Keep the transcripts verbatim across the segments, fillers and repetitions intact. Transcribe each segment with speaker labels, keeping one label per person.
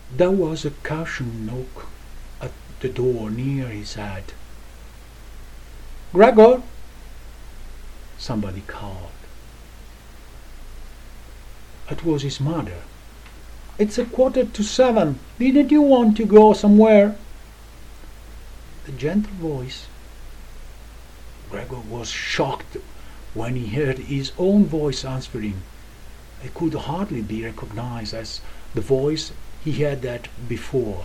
Speaker 1: There was a caution knock at the door near his head. "Gregor!" somebody called. It was his mother. "It's a quarter to seven. Didn't you want to go somewhere?" The gentle voice. Gregor was shocked when he heard his own voice answering. It could hardly be recognized as the voice he had heard before.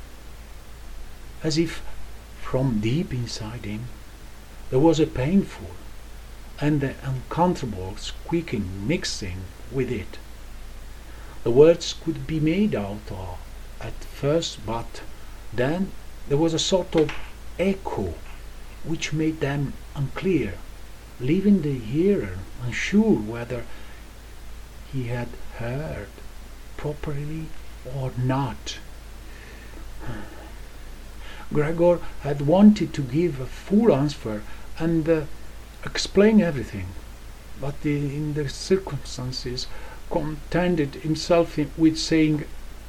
Speaker 1: As if from deep inside him there was a painful and uncomfortable squeaking mixing with it. The words could be made out of at first, but then there was a sort of echo which made them unclear, leaving the hearer unsure whether he had heard properly or not. Gregor had wanted to give a full answer and uh, explain everything, but the, in the circumstances contented himself with saying,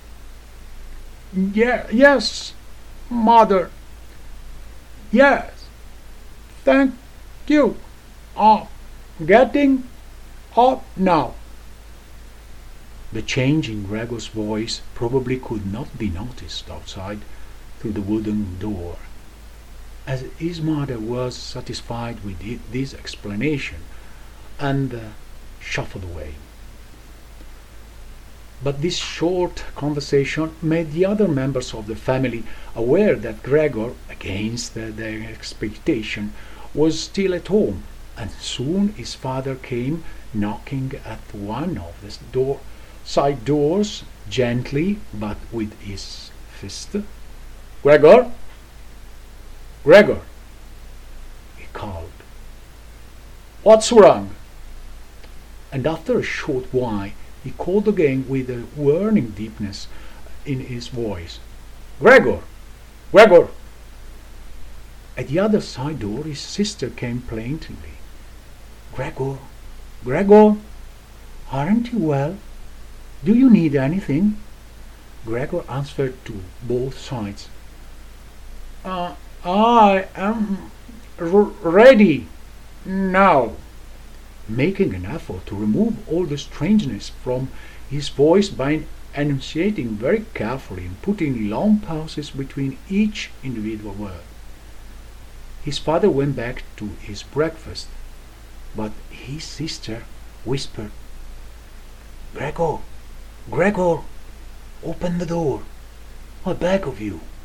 Speaker 1: "Yeah, yes, mother, yes, thank you, I'm getting up now." The change in Gregor's voice probably could not be noticed outside through the wooden door, as his mother was satisfied with it, this explanation and uh, shuffled away. But this short conversation made the other members of the family aware that Gregor, against uh, their expectation, was still at home, and soon his father came knocking at one of the door, side doors, gently but with his fist. "Gregor! Gregor!" he called. "What's wrong?" And after a short while he called again with a warning deepness in his voice. "Gregor! Gregor!" At the other side door his sister came plaintively. "Gregor! Gregor! Aren't you well? Do you need anything?" Gregor answered to both sides. Uh, "I am r- ready now," making an effort to remove all the strangeness from his voice by enunciating very carefully and putting long pauses between each individual word. His father went back to his breakfast, but his sister whispered, "Gregor! Gregor! Open the door! I beg of you!"